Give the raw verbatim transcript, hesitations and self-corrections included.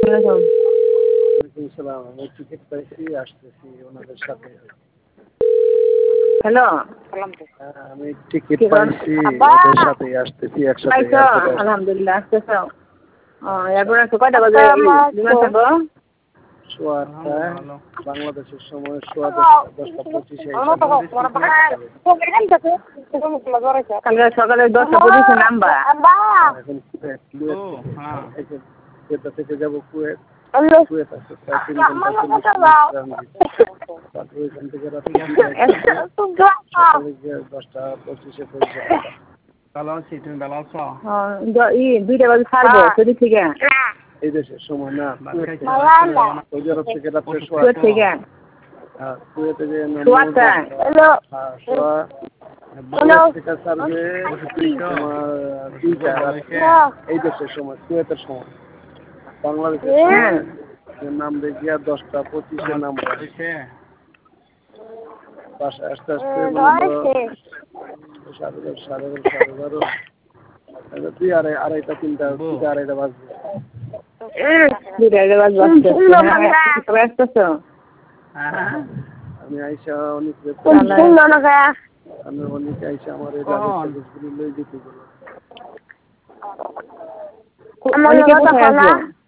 সালাম আমি টিকিট পাইছি আসতেছি ওনাদের সাথে হ্যালো আমি টিকিট পাইছি ওদের সাথে আসতেছি একসাথে আলহামদুলিল্লাহ আসতেছো এরপর কয়টা বাজে বিমান থাকবো সোয়া আটটায় বাংলাদেশের সময় সোয়া দশটা পঁচিশে কালকে সকালে দশটা পঁচিশে নামবা এখন কুয়েত থেকে যাবো কুয়েত কুয়েত আসতে প্রায় তিন ঘন্টা চল্লিশ তারপরে ওইখান থেকে রাত্রে দশটা পঁচিশে পৌঁছে ভালো আছি তুমি ভালো আছো দুইটা বাজে ছাড়বো যদি থেকে এই দেশের সময় না সৌদি আরব থেকে রাত্রে কুয়েত থেকে কুয়েতে যে সোয়াটা থেকে ছাড়বে তোমার দুইটা এই দেশের সময় কুয়েতের সময় বাংলাদেশের সময় নামবে গিয়া দশটা পঁচিশে নামবে বাসায় আস্তে আস্তে সাড়ে দশ সাড়ে দশ সাড়ে বারো দুই আড়াই আড়াইটা তিনটা দুইটা আড়াইটা বাজবে আমি আইসা অনেক আমি অনেক আইসা আমার এই কাগজগুলি লই যেতে গেল